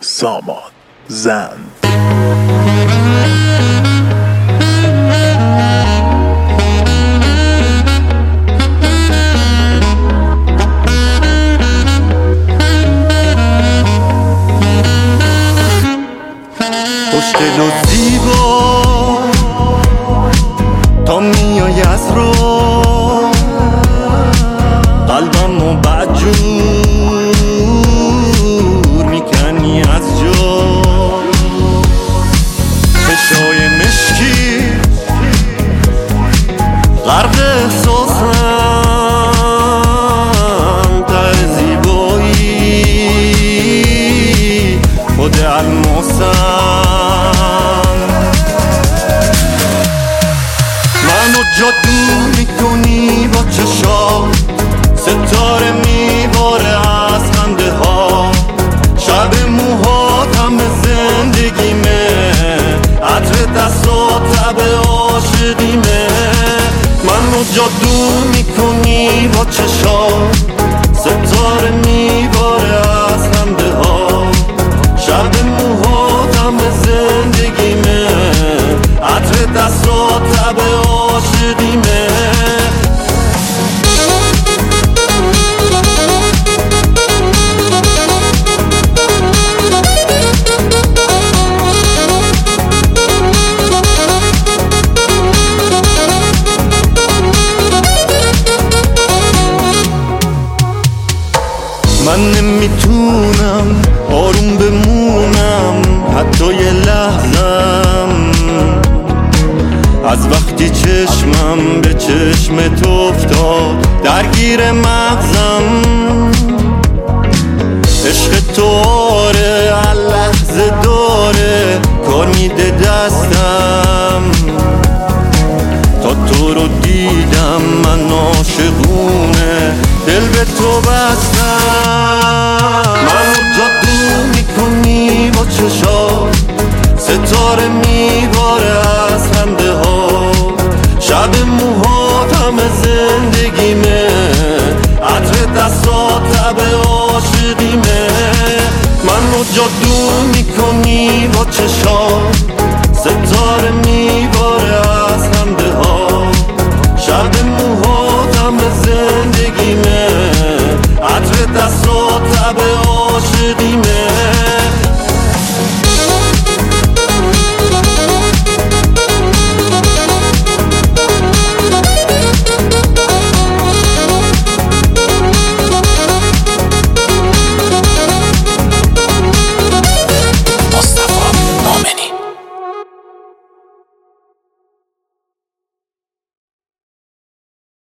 سامان زن. خوشگل و زیبا تا میای از رو قلبمو بدجور میکنی از جا، چشای مشکی غرق احساسم، ته زیبایی خود الماسم، منو جادو میکنی با چشات، ستاره میباره از خنده ها، شب موهات همه زندگیمه، عطر دستات تب عاشقیمه، منو جادو میکنی با چشات، ستاره میباره از خنده ها، شب موهات همه زندگیمه، عطر دستات تب عاشقیمه. من نمیتونم آروم بمونم حتی یه لحظم، از وقتی چشمم به چشمت افتاد درگیر مغزم، عشق تو آره لحظه داره کار میده دستم، تا تو رو دیدم من عاشقونه دل به تو بستم، منو جادو میکنی با چشات، ستاره میباره از خنده ها، شب موهات همه زندگیمه، عطر دستات تب عاشقیمه، منو جادو میکنی با چشات، ستاره میباره از خنده ها، شب موهات همه زندگیمه، عطر دستات تب